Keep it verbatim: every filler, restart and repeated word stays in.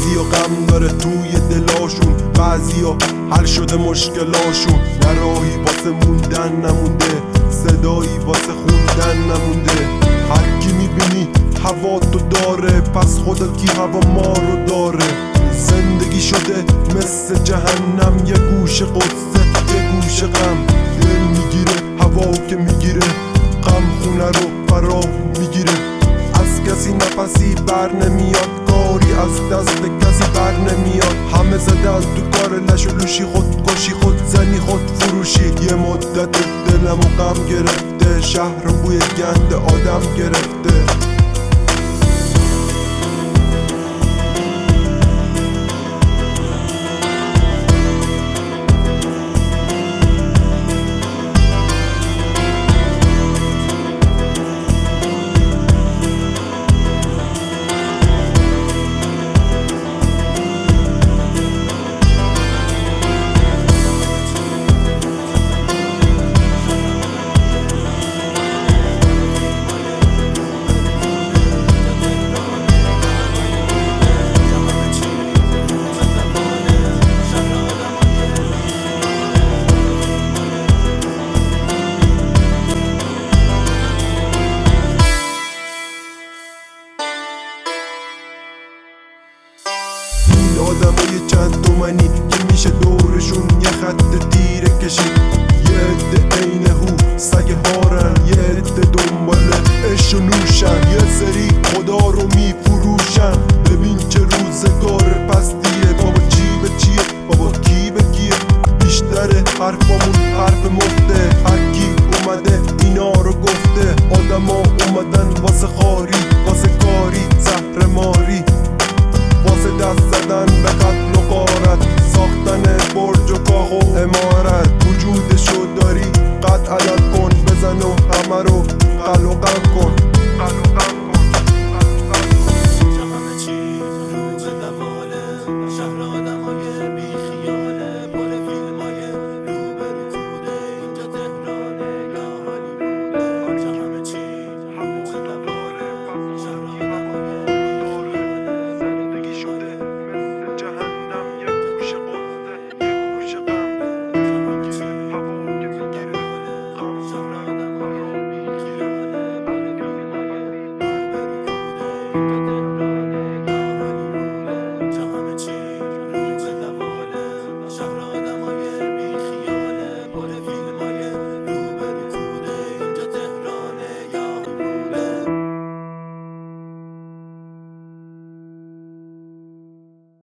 بعضی و غم داره توی دلاشون، بعضی و حل شده مشکلاشون. نراهی واسه موندن نمونده، صدایی واسه خوندن نمونده. هر کی میبینی هوا تو داره، پس خدا کی هوا ما رو داره. زندگی شده مثل جهنم، یه گوش قصه یه گوش غم. دل میگیره هوا که میگیره، غم خونه رو فرا میگیره. از کسی نفسی بر نمیاد، کاری از دست کسی بر نمیاد. همه زده از تو کار لش و لوشی، خودکشی خودزنی خود فروشی. یه مدت دلم و غم گرفته، شهر بوی گند آدم گرفته. آدمای چند تومنی که میشه دورشون یه خط تیره کشید. یه عده عین هو سگ هارن، یه عده دنبال عش و نوشن. یه سری خدا رو میفروشن. ببین چه روزگار پستیه، بابا چی به چیه، بابا کی به کیه. بیشتر حرفامون حرف مفته، هر کی اومده اینا رو گفته. آدما اومدن واسه خاری، واسه کاری زهر ماری، واسه دست زدن به قتل و غارت، ساختن برج و کاخ و عمارت. وجودشو داری قد علت کن، بزن و همه رو قل و قم کن. شهر